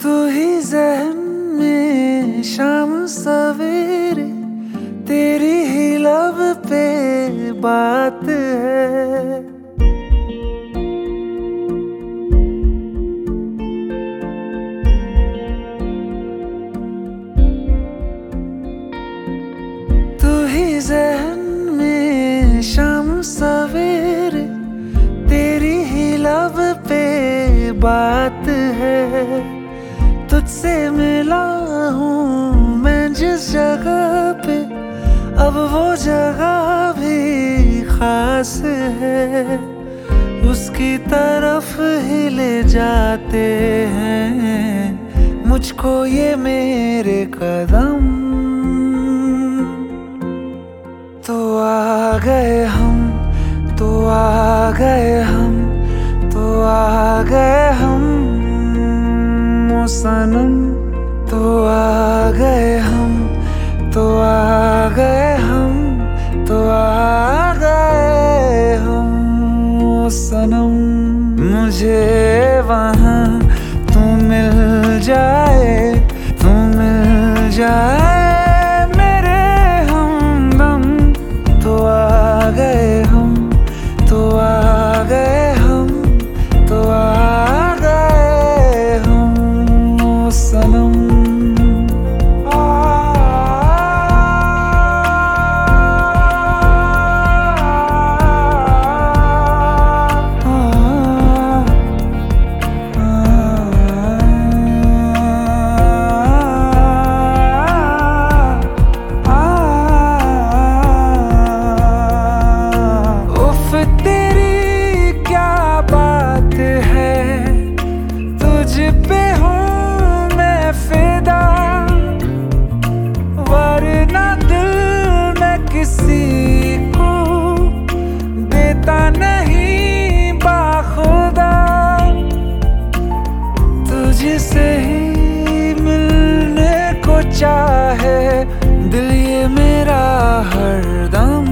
तू ही ज़हन में शाम सवेरे, तेरी ही लब पे बात है। तू ही ज़हन में शाम सवेरे, तेरी ही लब पे बात है। तुझसे मिला हूँ मैं जिस जगह पे, अब वो जगह भी खास है। उसकी तरफ ही ले जाते हैं मुझको ये मेरे कदम। तो आ गए हम, तो आ गए हम, तो आ गए हम ओ सनम। तो आ गए हम, तो आ गए हम, तो आ गए हम ओ सनम। मुझे वहाँ तू मिल जाए, तू मिल जाए मेरे हमदम। तो आ गए हम, तो आ गए हम, तो आ गए हम ओ सनम। किसी को देता नहीं बाखुदा, तुझसे ही मिलने को चाहे दिल ये मेरा हरदम।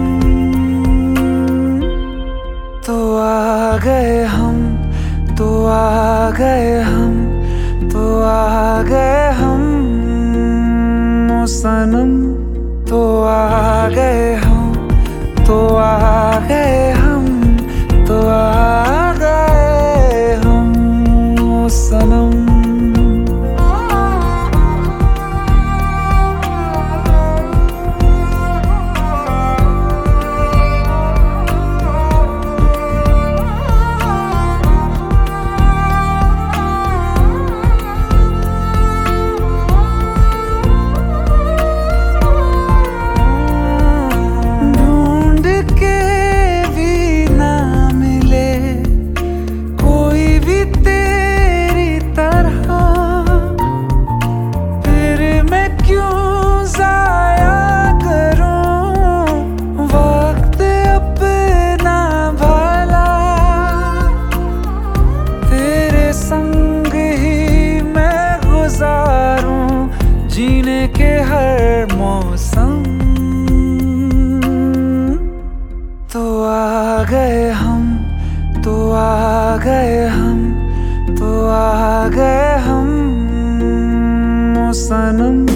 तो आ गए हम, तो आ गए हम, तो आ गए हम ओ सनम। तो आ गए हम, तो आ गए हम, तो आ गए हम ओ सनम। जीने के हर मौसम। तो आ गए हम, तो आ गए हम, तो आ गए हम ओ सनम।